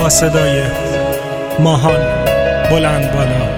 با صدای ماهان بلند بالا.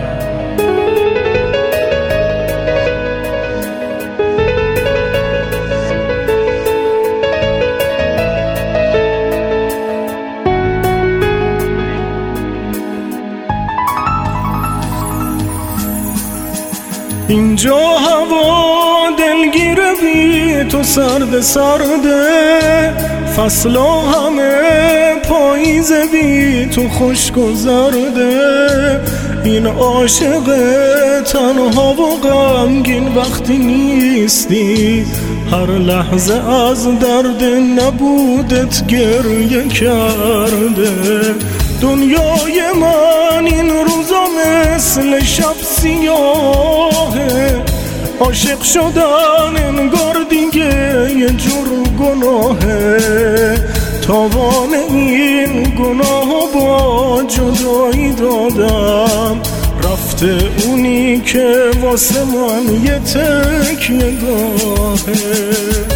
اینجا هوا دلگیره بی تو سرده سرده، فصلا همه پاییز بی تو خشک و زرده. این عاشق تنها و غمگین وقتی نیستی، هر لحظه از درد نبودت گریه کرده. دنیای من این روزا مثل شب سیاهه، عاشق شدن انگار دیگه یه جور گناهه. تاوان این گناه با جدایی دادم، رفته اونی که واسه من یه تکیه گاهه.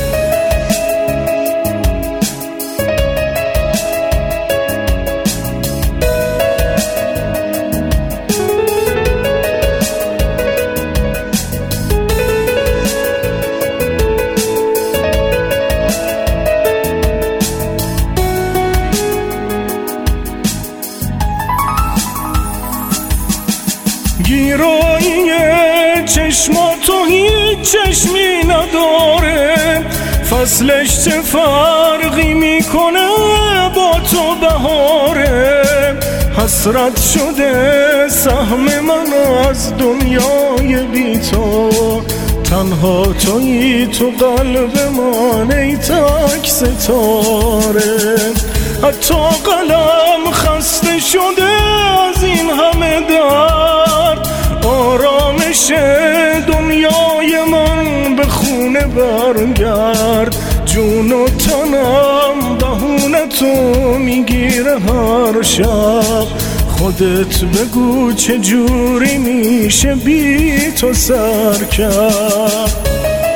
گیرایی چشماتو هیچ چشمی نداره، فصلش چه فرقی میکنه با تو بهاره. حسرت شده سهم من از دنیای بی تو، تنها تویی تو قلب من ای تک ستاره. حتی قلم خسته شده از این همه درد، آرامش دنیای من به خونه برگرد. جون و تنم بهونه تو میگیره هر شب، خودت بگو چجوری میشه بی تو سر کرد.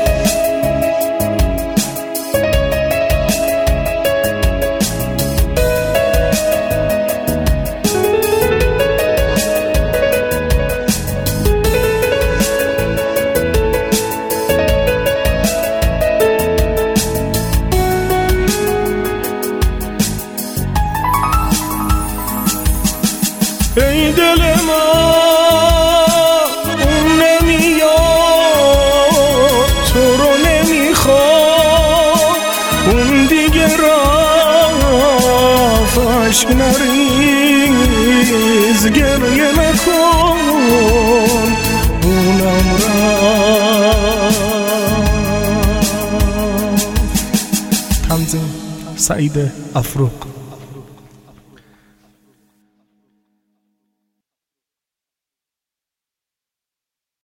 ای دل من اون نمیاد، تو رو نمیخواد، اون دیگه رفت عشق نریز گریه نکن، اونم رفت. تنظیم سعید افروق.